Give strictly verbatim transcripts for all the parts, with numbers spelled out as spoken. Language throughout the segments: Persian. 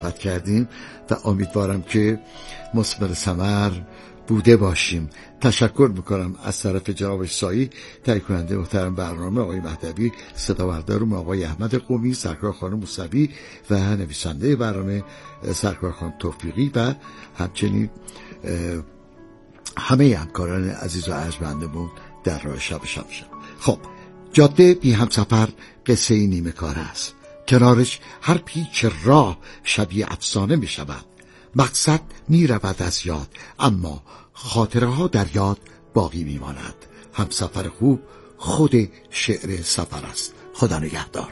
کردیم و امیدوارم که مثمر ثمر بوده باشیم. تشکر میکنم از طرف جناب سایی، تهیه کننده محترم برنامه آقای مهدوی، صداوردارم آقای احمد قمی، سرکار خانم موسوی و نویسنده برنامه سرکار خانم توفیقی و همچنین همه همکاران عزیز و ارجمندمون در راه شب شمشن. خب، جاده بی همسفر قصه نیمه کار است. کنارش هر پیچ راه شبیه افسانه می شود. مقصد می رود از یاد، اما خاطره ها در یاد باقی می ماند. همسفر خوب خود شعر سفر است. خدا نگهدار.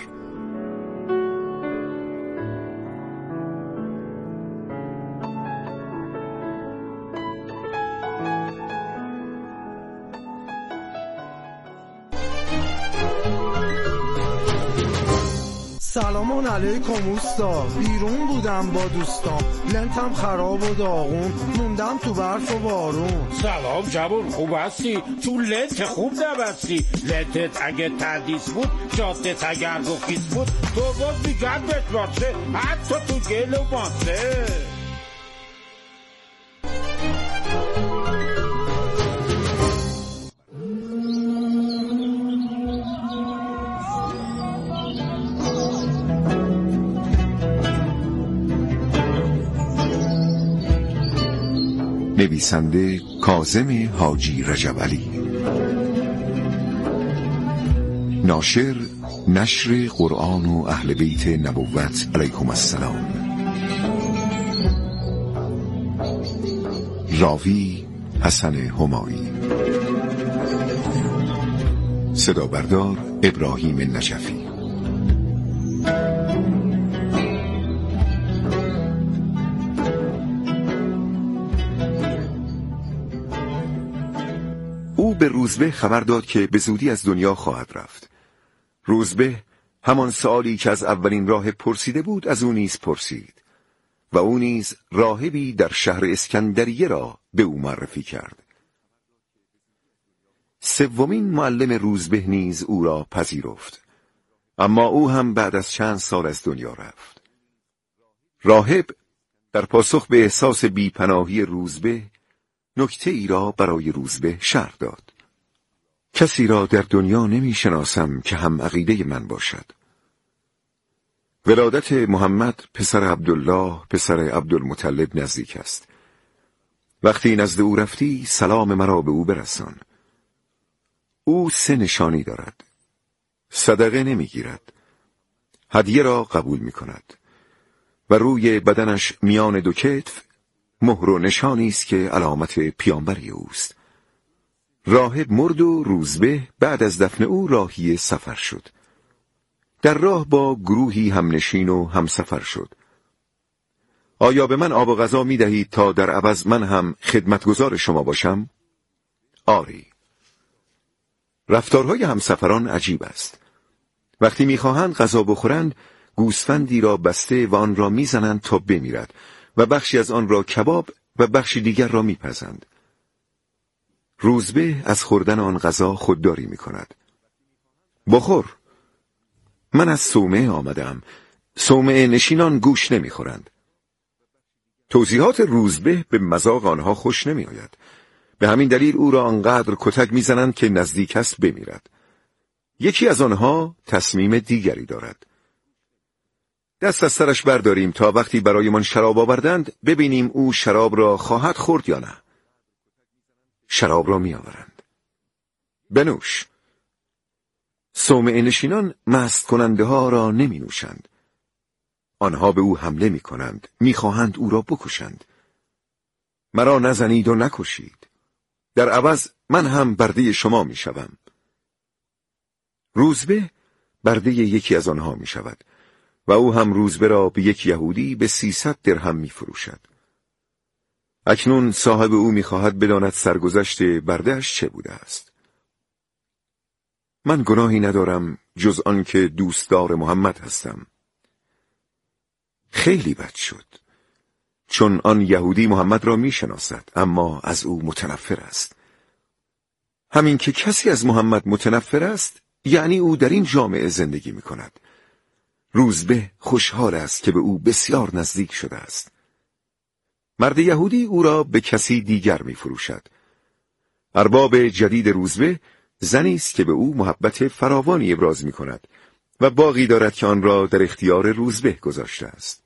سلام علیکم اوستا، بیرون بودم با دوستام، لنتم خراب و داغون، موندم تو برف و بارون. سلام جوون، خوب هستی؟ تو لنت خوب نبستی. لنتت اگه تردیس بود، جادت اگر رخیص بود، تو باز میگم بتواسه، حتی تو گل و ماسه. نویسنده کاظم حاجی رجبعلی، ناشر نشر قرآن و اهل بیت نبوت علیهم السلام، راوی حسن همایی، صدا بردار ابراهیم نجفی. او به روزبه خبر داد که به زودی از دنیا خواهد رفت. روزبه همان سوالی که از اولین راه پرسیده بود از او نیز پرسید و او نیز راهبی در شهر اسکندریه را به او معرفی کرد. سومین معلم روزبه نیز او را پذیرفت، اما او هم بعد از چند سال از دنیا رفت. راهب در پاسخ به احساس بیپناهی روزبه نکته ای را برای روزبه شرح داد. کسی را در دنیا نمی شناسم که هم عقیده من باشد. ولادت محمد پسر عبدالله پسر عبدالمطلب نزدیک است. وقتی نزد او رفتی سلام مرا به او برسان. او سه نشانی دارد. صدقه نمی گیرد، هدیه را قبول می کند و روی بدنش میان دو کتف مهر و نشانی است که علامت پیامبری اوست. راهب مرد و روزبه بعد از دفن او راهی سفر شد. در راه با گروهی همنشین و همسفر شد. آیا به من آب و غذا می دهید تا در عوض من هم خدمتگزار شما باشم؟ آری. رفتارهای همسفران عجیب است. وقتی می خواهند غذا بخورند گوسفندی را بسته و آن را می زنند تا بمیرد و بخشی از آن را کباب و بخشی دیگر را میپزند. روزبه از خوردن آن غذا خودداری میکند. بخور. من از صومعه آمدم. صومعه نشینان گوش نمیخورند. توضیحات روزبه به مذاق آنها خوش نمیآید. به همین دلیل او را آنقدر کتک میزنند که نزدیک است بمیرد. یکی از آنها تصمیم دیگری دارد. دست از سرش برداریم تا وقتی برایمان شراب آوردند ببینیم او شراب را خواهد خورد یا نه. شراب را می آورند. بنوش. صومعه نشینان مست کننده ها را نمی نوشند. آنها به او حمله می کنند، می خواهند او را بکشند. مرا نزنید و نکشید. در عوض من هم برده شما می شوم. روزبه برده یکی از آنها می شود و او هم روزبه را به یک یهودی به سیصد درهم می فروشد. اکنون صاحب او می خواهد بداند سرگذشت بردهش چه بوده است. من گناهی ندارم جز آن که دوستدار محمد هستم. خیلی بد شد، چون آن یهودی محمد را می شناسد اما از او متنفر است. همین که کسی از محمد متنفر است یعنی او در این جامعه زندگی می کند. روزبه خوشحال است که به او بسیار نزدیک شده است. مرد یهودی او را به کسی دیگر می فروشد. ارباب جدید روزبه زنی است که به او محبت فراوانی ابراز می کند و باغی دارد که آن را در اختیار روزبه گذاشته است.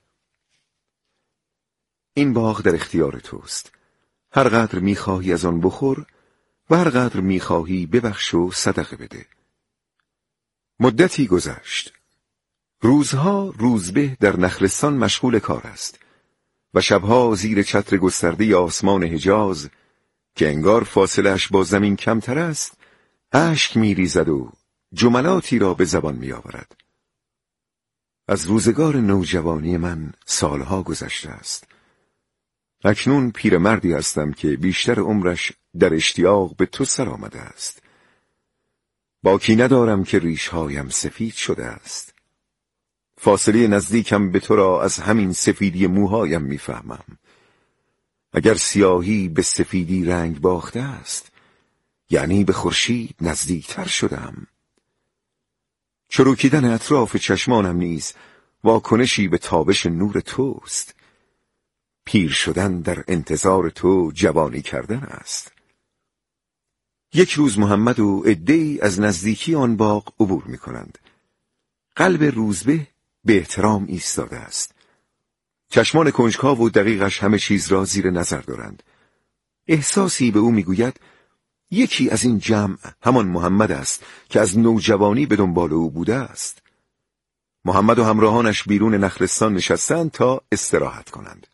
این باغ در اختیار توست. هر قدر می خواهی از آن بخور و هر قدر می خواهی ببخش و صدقه بده. مدتی گذشت. روزها روزبه در نخلستان مشغول کار است و شبها زیر چتر گسترده آسمان حجاز که انگار فاصله‌اش با زمین کمتر است، اشک می‌ریزد و جملاتی را به زبان می‌آورد. از روزگار نوجوانی من سالها گذشته است. اکنون پیرمردی هستم که بیشتر عمرش در اشتیاق به تو سر آمده است. باکی ندارم که ریشهایم سفید شده است. فاصله نزدیکم به تو را از همین سفیدی موهایم میفهمم. اگر سیاهی به سفیدی رنگ باخته است، یعنی به خورشید نزدیکتر شدم. چروکیدن اطراف چشمانم نیز واکنشی به تابش نور توست. پیر شدن در انتظار تو جوانی کردن است. یک روز محمد و عده‌ای از نزدیکی آن باغ عبور می کنند. قلب روزبه به احترام ایستاده است. چشمان کنجکاو و دقیقش همه چیز را زیر نظر دارند. احساسی به او میگوید یکی از این جمع همان محمد است که از نوجوانی به دنبال او بوده است. محمد و همراهانش بیرون نخلستان نشستند تا استراحت کنند.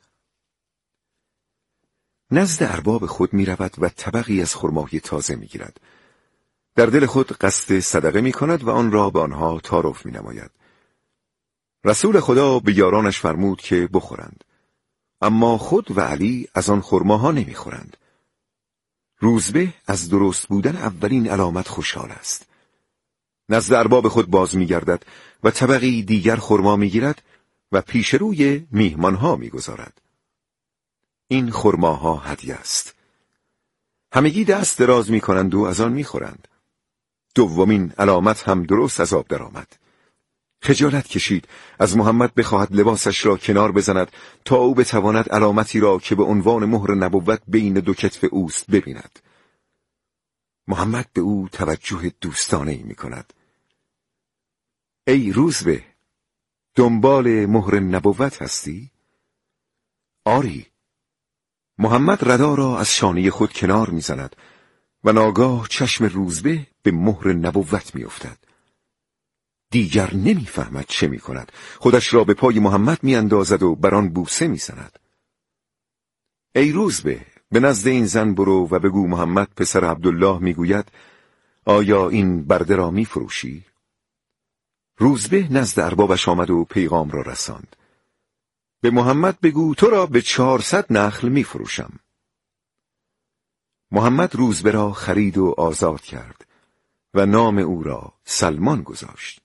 نزد ارباب خود می رود و طبقی از خرمای تازه می گیرد. در دل خود قصد صدقه می کند و آن را به آنها تعارف می نماید. رسول خدا به یارانش فرمود که بخورند، اما خود و علی از آن خرماها نمی خورند. روزبه از درست بودن اولین علامت خوشحال است. نزد ارباب خود باز می گردد و طبقی دیگر خرما می گیرد و پیش روی میهمانها می گذارد. این خرماها هدیه است. همگی دست دراز می کنند و از آن می خورند. دومین علامت هم درست از آب درآمد. خجالت کشید از محمد بخواهد لباسش را کنار بزند تا او بتواند علامتی را که به عنوان مهر نبوت بین دو کتف اوست ببیند. محمد به او توجه دوستانه‌ای می کند. ای روزبه، دنبال مهر نبوت هستی؟ آری. محمد ردا را از شانه خود کنار می زند و ناگاه چشم روزبه به مهر نبوت می افتد. دیگر نمی فهمد چه می کند. خودش را به پای محمد می اندازد و بر آن بوسه می زند. ای روزبه، به نزد این زن برو و بگو محمد پسر عبدالله می گوید آیا این برده را می فروشی؟ روزبه نزد اربابش آمد و پیغام را رساند. به محمد بگو تو را به چهارصد نخل می فروشم. محمد روزبه را خرید و آزاد کرد و نام او را سلمان گذاشت.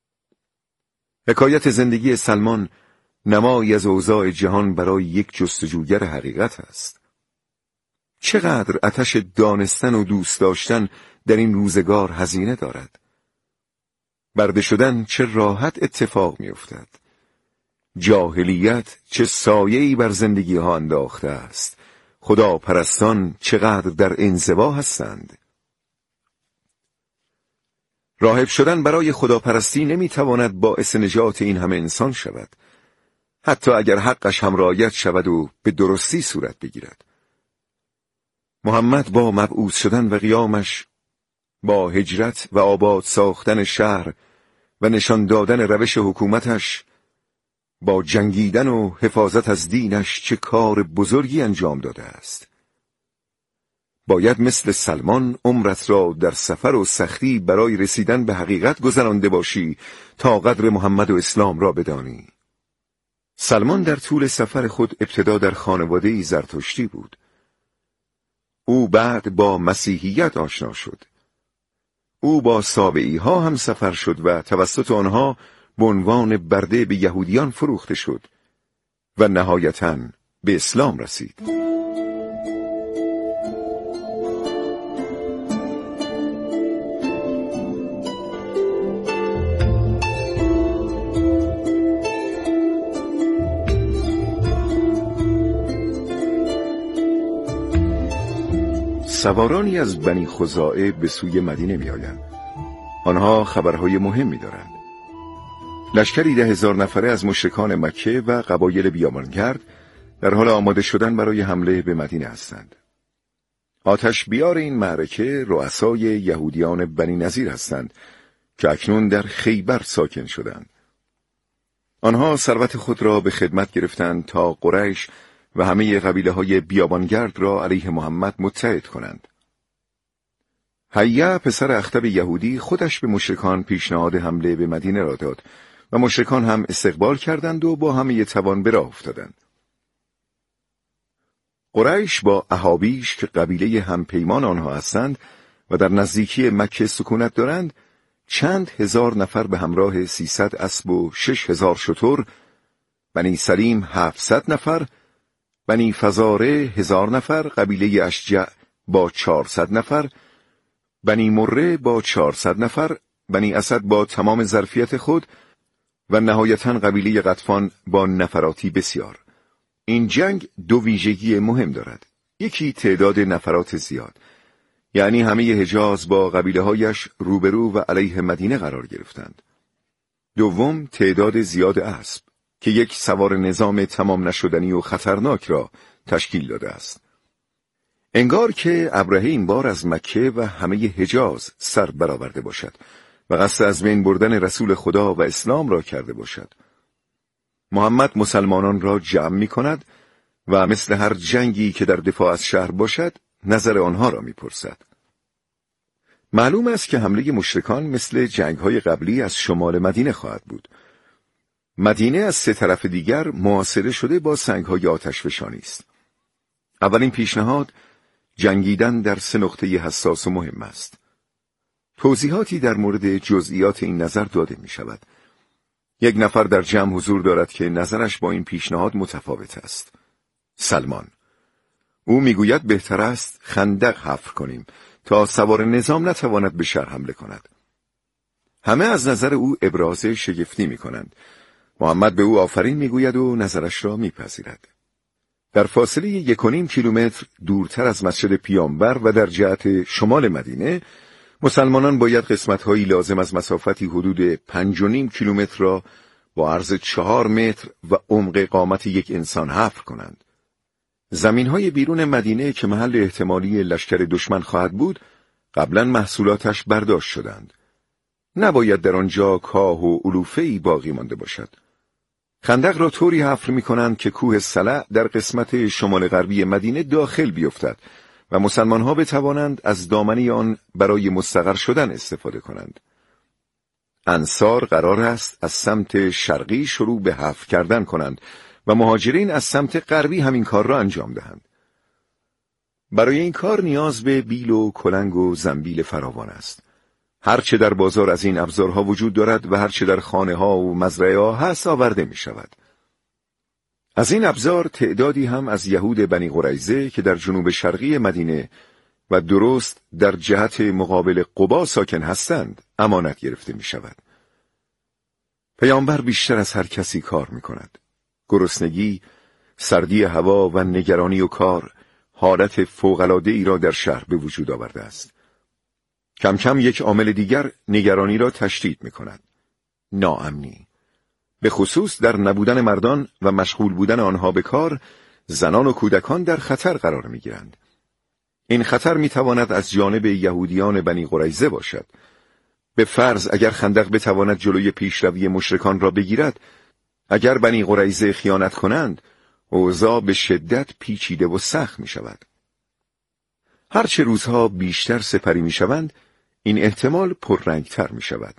حکایت زندگی سلمان نمایی از اوضاع جهان برای یک جستجوگر حقیقت است. چقدر آتش دانستن و دوست داشتن در این روزگار هزینه دارد. برده شدن چه راحت اتفاق می افتد. جاهلیت چه سایه‌ای بر زندگی ها انداخته است. خدا پرستان چقدر در انزوا هستند. راهب شدن برای خداپرستی نمیتواند باعث نجات این همه انسان شود، حتی اگر حقش هم رعایت شود و به درستی صورت بگیرد. محمد با مبعوث شدن و قیامش، با هجرت و آباد ساختن شهر و نشان دادن روش حکومتش، با جنگیدن و حفاظت از دینش چه کار بزرگی انجام داده است. باید مثل سلمان عمرت را در سفر و سختی برای رسیدن به حقیقت گذرانده باشی تا قدر محمد و اسلام را بدانی. سلمان در طول سفر خود ابتدا در خانواده‌ای زرتشتی بود. او بعد با مسیحیت آشنا شد. او با سابعی ها هم سفر شد و توسط آنها به عنوان برده به یهودیان فروخته شد و نهایتاً به اسلام رسید. سوارانی از بنی خزاعه به سوی مدینه می آیند. آنها خبرهای مهمی دارند. لشکری ده هزار نفره از مشرکان مکه و قبایل بیابانگرد در حال آماده شدن برای حمله به مدینه هستند. آتش بیار این معرکه رؤسای یهودیان بنی نضیر هستند که اکنون در خیبر ساکن شدند. آنها ثروت خود را به خدمت گرفتند تا قریش و همه قبیله های بیابانگرد را علیه محمد متحد کنند. حیه پسر اخطب یهودی خودش به مشرکان پیشنهاد حمله به مدینه را داد و مشرکان هم استقبال کردند و با همه توان به راه افتادند. قریش با احابیش که قبیله همپیمان آنها هستند و در نزدیکی مکه سکونت دارند، چند هزار نفر به همراه سیصد اسب و شش هزار شتر، بنی سلیم هفتصد نفر، بنی فزاره هزار نفر، قبیله اشجع با چهارصد نفر، بنی مره با چهارصد نفر، بنی اسد با تمام ظرفیت خود و نهایتاً قبیله غطفان با نفراتی بسیار. این جنگ دو ویژگی مهم دارد. یکی تعداد نفرات زیاد، یعنی همه حجاز با قبیله هایش روبرو و علیه مدینه قرار گرفتند. دوم، تعداد زیاد اسب که یک سوار نظام تمام نشدنی و خطرناک را تشکیل داده است. انگار که ابرهه این بار از مکه و همه حجاز سر برآورده باشد و قصد از بین بردن رسول خدا و اسلام را کرده باشد. محمد مسلمانان را جمع می کند و مثل هر جنگی که در دفاع از شهر باشد نظر آنها را می پرسد. معلوم است که حمله مشرکان مثل جنگ‌های قبلی از شمال مدینه خواهد بود. مدینه از سه طرف دیگر محاصره شده با سنگ‌های آتشفشانی است. اولین پیشنهاد جنگیدن در سه نقطه حساس و مهم است. توضیحاتی در مورد جزئیات این نظر داده می شود. یک نفر در جمع حضور دارد که نظرش با این پیشنهاد متفاوت است. سلمان. او میگوید بهتر است خندق حفر کنیم تا سوار نظام نتواند به شهر حمله کند. همه از نظر او ابراز شگفتی می کنند. محمد به او آفرین میگوید و نظرش را میپذیرد. در فاصله یک و نیم کیلومتر دورتر از مسجد پیامبر و در جهت شمال مدینه، مسلمانان باید قسمت‌هایی لازم از مسافتی حدود پنج و نیم کیلومتر را با عرض چهار متر و عمق قامت یک انسان حفر کنند. زمین‌های بیرون مدینه که محل احتمالی لشکر دشمن خواهد بود، قبلا محصولاتش برداشت شدند. نباید در آنجا کاه و علوفه‌ای باقی مانده باشد. خندق را طوری حفر می‌کنند که کوه صلع در قسمت شمال غربی مدینه داخل بیفتد و مسلمان‌ها بتوانند از دامنه آن برای مستقر شدن استفاده کنند. انصار قرار است از سمت شرقی شروع به حفر کردن کنند و مهاجرین از سمت غربی همین کار را انجام دهند. برای این کار نیاز به بیل و کلنگ و زنبیل فراوان است. هرچه در بازار از این ابزارها وجود دارد و هرچه در خانه ها و مزرعه ها هست آورده می شود. از این ابزار تعدادی هم از یهود بنی قریظه که در جنوب شرقی مدینه و درست در جهت مقابل قبا ساکن هستند امانت گرفته می شود. پیامبر بیشتر از هر کسی کار می کند. گرسنگی، سردی هوا و نگرانی و کار حالت فوق‌العاده ای را در شهر به وجود آورده است. کم کم یک عامل دیگر نگرانی را تشدید می کند. ناامنی. به خصوص در نبودن مردان و مشغول بودن آنها به کار، زنان و کودکان در خطر قرار می گیرند. این خطر می تواند از جانب یهودیان بنی قریظه باشد. به فرض اگر خندق بتواند جلوی پیشروی مشرکان را بگیرد، اگر بنی قریظه خیانت کنند، اوضاع به شدت پیچیده و سخت می شود. هرچه روزها بیشتر سپری می شوند، این احتمال پررنگتر می شود.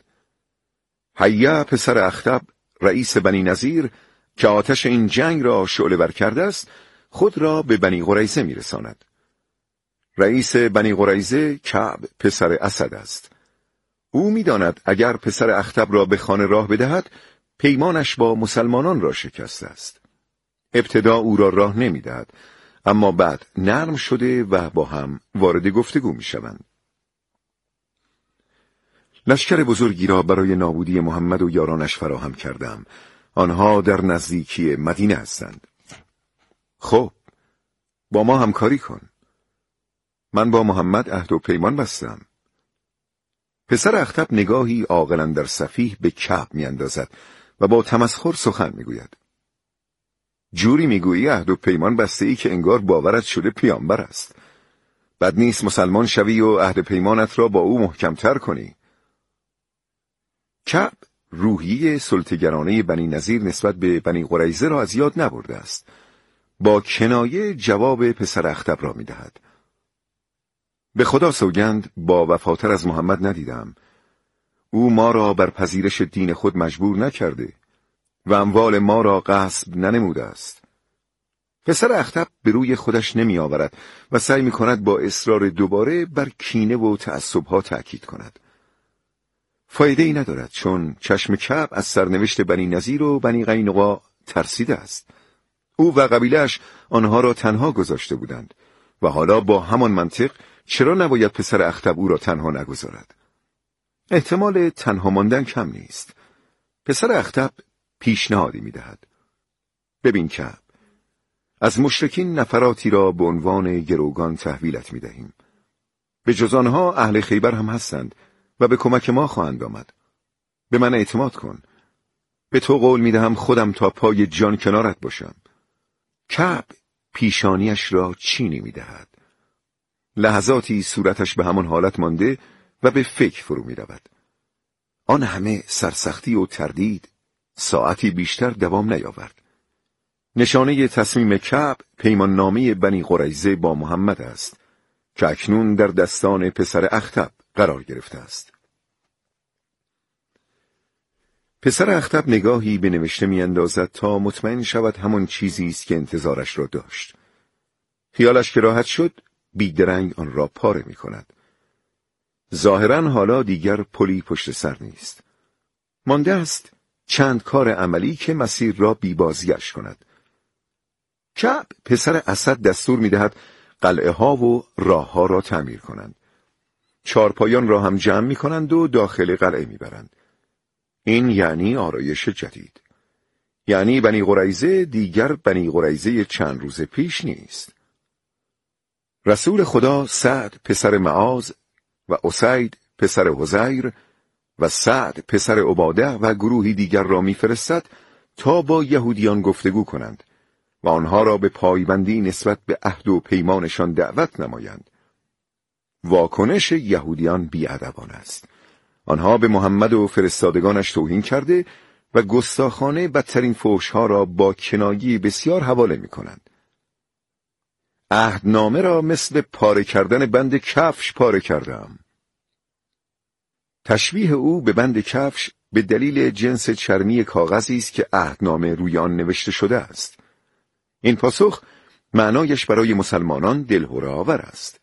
حیه پسر اخطب، رئیس بنی نضیر، که آتش این جنگ را شعله ور کرده است، خود را به بنی قریظه می رساند. رئیس بنی قریظه کعب پسر اسد است. او می داند اگر پسر اخطب را به خانه راه بدهد، پیمانش با مسلمانان را شکسته است. ابتدا او را راه نمی دهد، اما بعد نرم شده و با هم وارد گفتگو می شوند. لشکر بزرگی را برای نابودی محمد و یارانش فراهم کردم. آنها در نزدیکی مدینه هستند. خب، با ما همکاری کن. من با محمد عهد و پیمان بستم. پسر اخطب نگاهی عاقل در سفیه به کعب میاندازد و با تمسخر سخن میگوید. جوری میگویی عهد و پیمان بسته ای که انگار باورت شده پیامبر است. بد نیست مسلمان شوی و عهد پیمانت را با او محکمتر کنی. کعب روحیه سلطه‌گرانه بنی نضیر نسبت به بنی قریظه را از یاد نبرده است. با کنایه جواب پسر اخطب را میدهد. به خدا سوگند با وفاتر از محمد ندیدم. او ما را بر پذیرش دین خود مجبور نکرده و اموال ما را غصب ننموده است. پسر اخطب به روی خودش نمی آورد و سعی می کند با اصرار دوباره بر کینه و تعصبها تأکید کند. فایده ای ندارد، چون چشم کعب از سرنوشت بنی نضیر و بنی قینقاع ترسیده است. او و قبیله‌اش آنها را تنها گذاشته بودند و حالا با همان منطق چرا نباید پسر اخطب او را تنها نگذارد؟ احتمال تنها ماندن کم نیست. پسر اخطب پیشنهادی می‌دهد. ببین کعب، از مشرکین نفراتی را به عنوان گروگان تحویلت می‌دهیم. به جز آنها اهل خیبر هم هستند و به کمک ما خواهند آمد. به من اعتماد کن. به تو قول می‌دهم خودم تا پای جان کنارت باشم. کعب پیشانیش را چینی می‌دهد. لحظاتی صورتش به همان حالت مانده و به فکر فرو می‌رود. آن همه سرسختی و تردید ساعتی بیشتر دوام نیاورد. نشانه تصمیم کعب پیمان نامه بنی قریظه با محمد است که اکنون در دستان پسر اخطب قرار گرفته است. پسر اخطب نگاهی به نوشته می‌اندازد تا مطمئن شود همان چیزی است که انتظارش را داشت. خیالش که راحت شد، بیدرنگ آن را پاره می‌کند. ظاهراً حالا دیگر پلی پشت سر نیست. مانده است چند کار عملی که مسیر را بیبازیش کند. کعب پسر اسد دستور می‌دهد قلعه ها و راه ها را تعمیر کنند. چارپایان را هم جمع می‌کنند و داخل قلعه می‌برند. این یعنی آرایش جدید. یعنی بنی قریظه دیگر بنی قریظه چند روز پیش نیست. رسول خدا سعد پسر معاذ و اسید پسر حزیر و سعد پسر عباده و گروهی دیگر را می‌فرستد تا با یهودیان گفتگو کنند و آنها را به پایبندی نسبت به عهد و پیمانشان دعوت نمایند. واکنش یهودیان بی‌ادبانه است. آنها به محمد و فرستادگانش توهین کرده و گستاخانه بدترین فحش‌ها را با کنایه بسیار حواله می‌کنند. عهدنامه را مثل پاره کردن بند کفش پاره کردم. تشبیه او به بند کفش به دلیل جنس چرمی کاغذی است که عهدنامه روی آن نوشته شده است. این پاسخ معنایش برای مسلمانان دلهره‌آور است.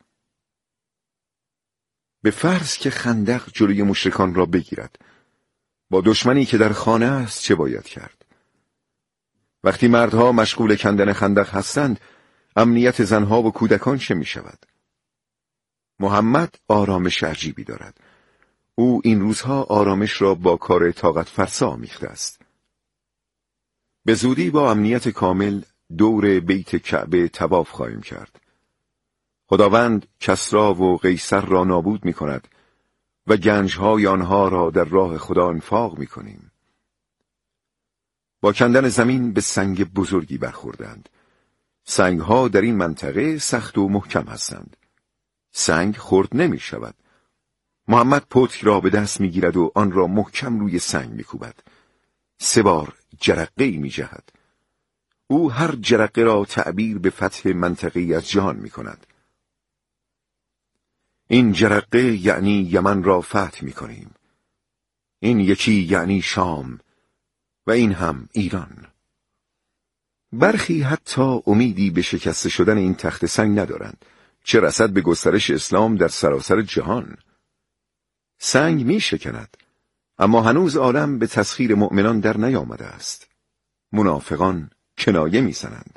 به فرض که خندق جلوی مشرکان را بگیرد، با دشمنی که در خانه است چه باید کرد؟ وقتی مردها مشغول کندن خندق هستند، امنیت زنها و کودکان چه می شود؟ محمد آرامش عجیبی دارد. او این روزها آرامش را با کار طاقت فرسا آمیخته است. به زودی با امنیت کامل دور بیت کعبه طواف خواهیم کرد. خداوند کسری و قیصر را نابود می کند و گنجهای آنها را در راه خدا انفاق می کنیم. با کندن زمین به سنگ بزرگی برخوردند. سنگها در این منطقه سخت و محکم هستند. سنگ خرد نمی شود. محمد پتک را به دست می گیرد و آن را محکم روی سنگ می کوبد. سه بار جرقه‌ای می جهد. او هر جرقه را تعبیر به فتح منطقه‌ای از جهان می کند. این جرقه یعنی یمن را فتح می کنیم. این یکی یعنی شام و این هم ایران. برخی حتی امیدی به شکسته شدن این تخت سنگ ندارند، چه رسد به گسترش اسلام در سراسر جهان. سنگ می شکند، اما هنوز عالم به تسخیر مؤمنان در نیامده است. منافقان کنایه می زنند.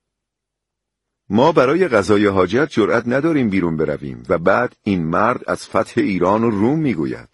ما برای قضای حاجت جرأت نداریم بیرون برویم و بعد این مرد از فتح ایران و روم می گوید.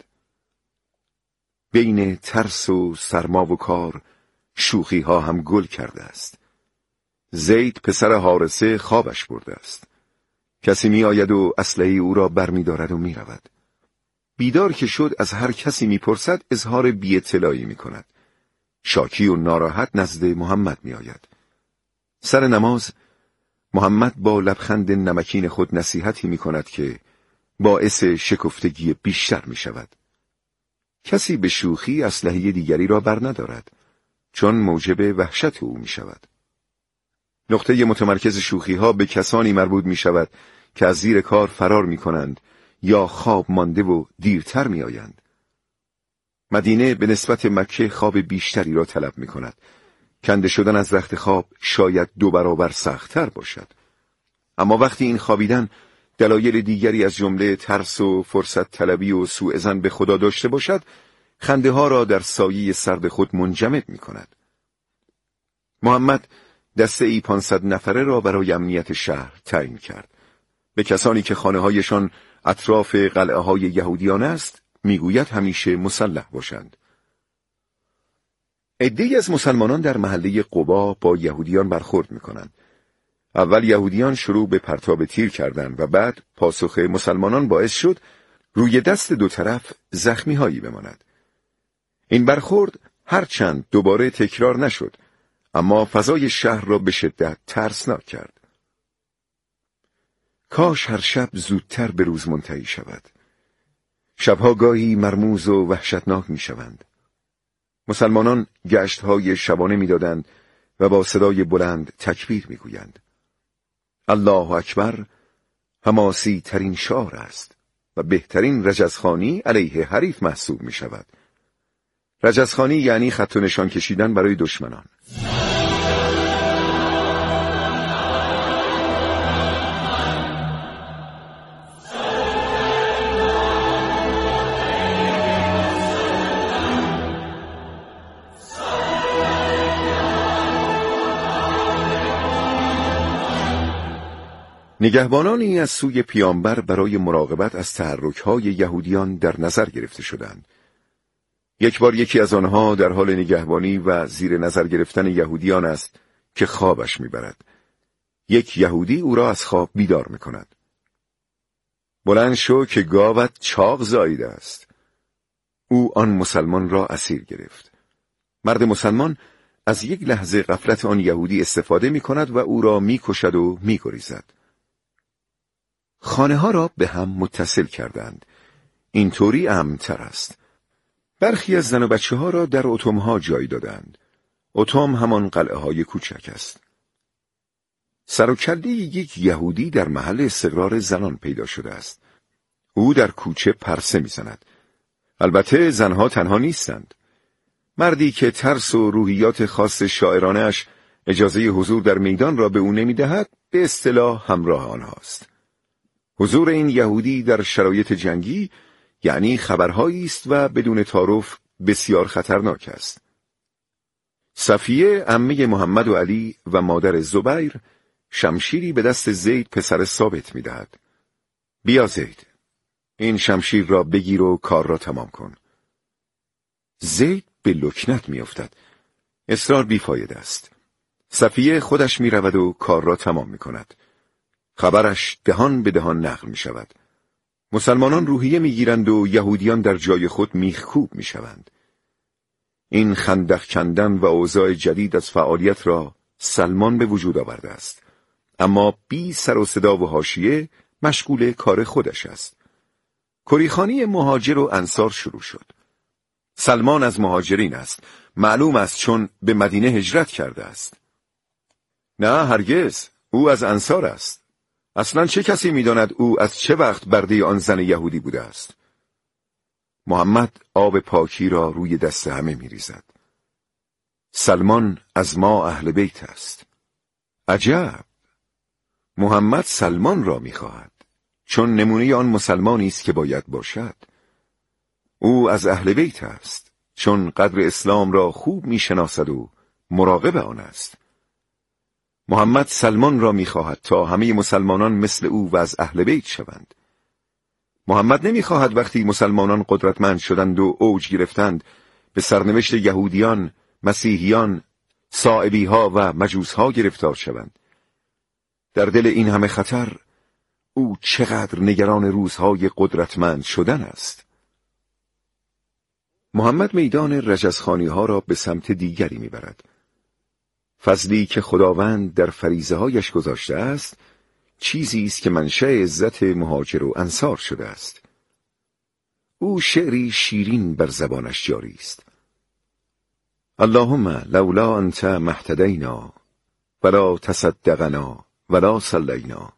بین ترس و سرما و کار شوخی ها هم گل کرده است. زید پسر حارثه خوابش برده است. کسی می آید و اسلحه او را بر می دارد و می رود. بیدار که شد از هر کسی می پرسد اظهار بی اطلاعی می کند. شاکی و ناراحت نزد محمد می آید. سر نماز محمد با لبخند نمکین خود نصیحتی می کند که باعث شکفتگی بیشتر می شود. کسی به شوخی اسلحه دیگری را بر ندارد، چون موجب وحشت او می شود. نقطه متمرکز شوخی ها به کسانی مربوط می شود که از زیر کار فرار می کنند یا خواب مانده و دیرتر می آیند. مدینه به نسبت مکه خواب بیشتری را طلب می کند. کنده شدن از رخت خواب شاید دو برابر سخت‌تر باشد. اما وقتی این خوابیدن دلایل دیگری از جمله ترس و فرصت طلبی و سوء ظن به خدا داشته باشد، خنده ها را در سایه سرد خود منجمد می کند. محمد دسته ای پانصد نفره را برای امنیت شهر تعیین کرد. به کسانی که خانه هایشان اطراف قلعه های یهودیان است، میگوید همیشه مسلح باشند. عده‌ای از مسلمانان در محله قبا با یهودیان برخورد می‌کنند. اول یهودیان شروع به پرتاب تیر کردند و بعد پاسخ مسلمانان باعث شد روی دست دو طرف زخمی‌هایی بماند. این برخورد هرچند دوباره تکرار نشد، اما فضای شهر را به شدت ترسناک کرد. کاش هر شب زودتر به روز منتهی شود. شبها گاهی مرموز و وحشتناک می‌شوند. مسلمانان گشت‌های شبانه می‌دادند و با صدای بلند تکبیر می‌گویند. الله اکبر حماسی ترین شعار است و بهترین رجزخوانی علیه حریف محسوب می‌شود. رجزخوانی یعنی خط و نشان کشیدن برای دشمنان. نگهبانانی از سوی پیامبر برای مراقبت از تحرک‌های یهودیان در نظر گرفته شدند. یک بار یکی از آنها در حال نگهبانی و زیر نظر گرفتن یهودیان است که خوابش میبرد. یک یهودی او را از خواب بیدار میکند. بلند شو که گاوت چاق زاییده است. او آن مسلمان را اسیر گرفت. مرد مسلمان از یک لحظه غفلت آن یهودی استفاده میکند و او را میکشد و میگریزد. خانه ها را به هم متصل کردند. اینطوری امن‌تر است. برخی از زن و بچه ها را در اتوم ها جای دادند. اتوم همان قلعه های کوچک است. سر و کله یک یهودی در محل استقرار زنان پیدا شده است. او در کوچه پرسه میزند. البته زنها تنها نیستند. مردی که ترس و روحیات خاص شاعرانش اجازه حضور در میدان را به او نمیدهد، به اصطلاح همراه آنهاست. حضور این یهودی در شرایط جنگی یعنی خبرهایی است و بدون تعارف بسیار خطرناک است. صفیه عمه محمد و علی و مادر زبیر شمشیری به دست زید پسر ثابت می‌دهد. بیا زید، این شمشیر را بگیر و کار را تمام کن. زید به لکنت می‌افتد. اصرار بیفایده است. صفیه خودش می‌رود و کار را تمام می‌کند. خبرش دهان به دهان نقل می‌شود. مسلمانان روحیه می‌گیرند و یهودیان در جای خود میخکوب می‌شوند. این خندق کندن و اوضاع جدید از فعالیت را سلمان به وجود آورده است، اما بی سر و صدا و حاشیه مشغول کار خودش است. کریخانی مهاجر و انصار شروع شد. سلمان از مهاجرین است، معلوم است چون به مدینه هجرت کرده است. نه هرگز، او از انصار است. اصلا چه کسی می‌داند او از چه وقت برده آن زن یهودی بوده است؟ محمد آب پاکی را روی دست همه می‌ریزد. سلمان از ما اهل بیت است. عجب! محمد سلمان را می‌خواهد، چون نمونه آن مسلمانی است که باید باشد. او از اهل بیت است، چون قدر اسلام را خوب می‌شناسد و مراقب آن است. محمد سلمان را می‌خواهد تا همه مسلمانان مثل او و از اهل بیت شوند. محمد نمی‌خواهد وقتی مسلمانان قدرتمند شدند و اوج گرفتند به سرنوشت یهودیان، مسیحیان، صائبی‌ها و مجوس‌ها گرفتار شوند. در دل این همه خطر او چقدر نگران روزهای قدرتمند شدن است. محمد میدان رجزخانی ها را به سمت دیگری میبرد. فضلی که خداوند در فریضه هایش گذاشته است، چیزی است که منشأ عزت مهاجر و انصار شده است. او شعری شیرین بر زبانش جاری است. اللهم لولا انت ما اهتدینا ولا تصدقنا ولا صلینا.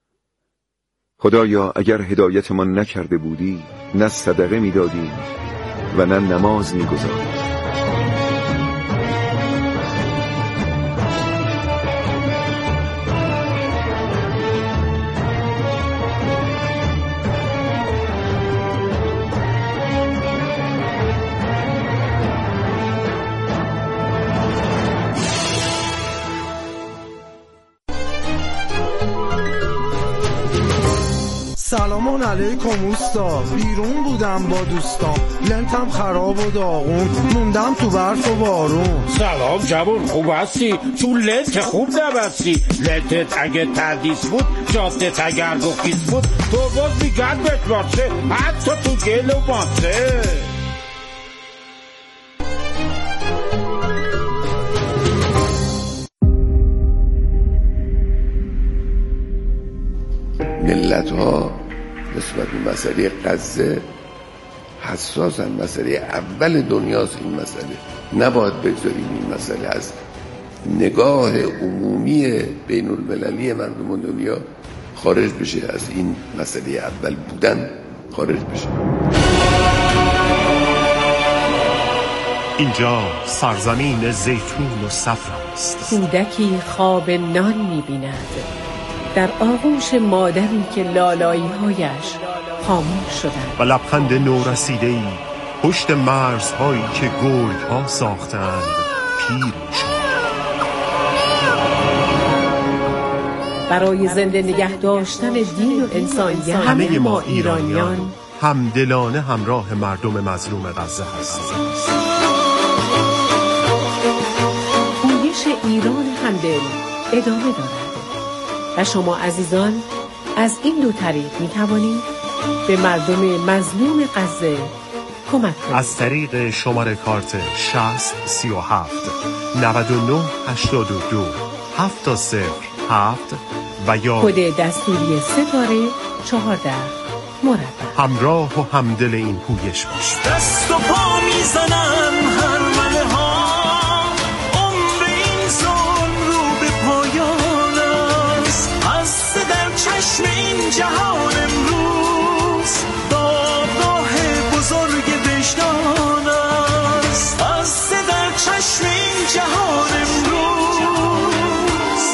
خدایا اگر هدایتمان نکرده بودی، نه صدقه میدادیم و نه نماز میگذاردیم. سلام علیکم اوستا، بیرون بودم با دوستام، لنتم خراب و داغون، موندم تو برف و بارون. سلام جوون، خوب هستی؟ تو لنت خوب نبستی. لنتت اگه تردیس بود، جادت اگر گفیس بود، تو باز میگرد بهت باشه، حتی تو گل و ماسه. ملت ها نسبت به مسئله غزه حساسن. مسئله اول دنیاست این مسئله. نباید بگذاریم این مسئله از نگاه عمومی بین المللی مردم دنیا خارج بشه، از این مسئله اول بودن خارج بشه. اینجا سرزمین زیتون و صفر است. کودکی خواب نان می‌بیند در آغوش مادری که لالایی‌هایش خاموش شدند و لبخند نورسیده‌ای پشت مرزهایی که گرگ‌ها ساختند پیر شد. برای زنده نگه داشتن دین و انسانیت همه ما ایرانیان همدلانه همراه مردم مظلوم غزه هستیم. پویش ایران همدل ادامه دارد و شما عزیزان از این دو طریق می توانید به مردم مظلوم غزه کمک کنید. از طریق شماره کارت شصت سی و هفت نود و نه هشتاد و دو هفت صفر هفت و یا کد دستوری ستاره چهارده مربع. همراه و همدل این پویش باش. دست و پا میزنن هر مله ها، عمر این ظلم رو به پایان است. از در چشم این جهان امروز دادگاه بزرگ وجدان است. از در چشم این جهان امروز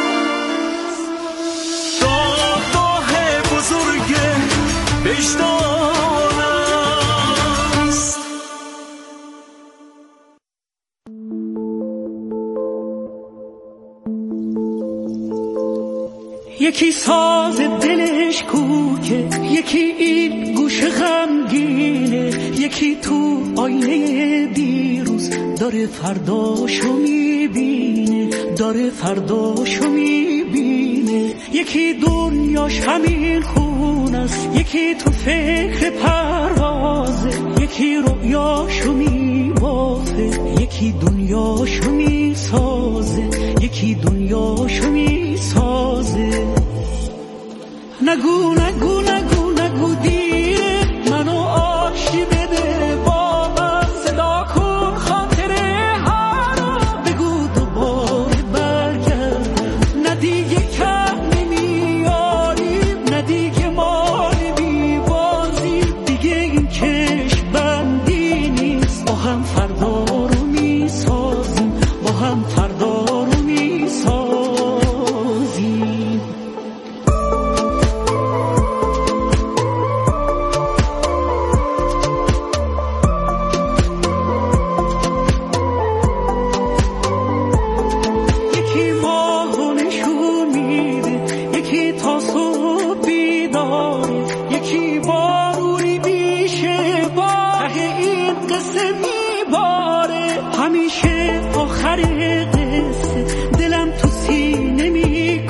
دادگاه بزرگ وجدان است. یکی ساز دلش کوکه، یکی این گوش غمگینه، یکی تو آینه دیروز داره فرداشو میبینه، داره فرداشو میبینه. یکی دنیاش همین خون است، یکی تو فکر پروازه، یکی رویاشو میبافه، یکی دنیاشو میسازه، یکی دنیاشو میسازه. نگو نگو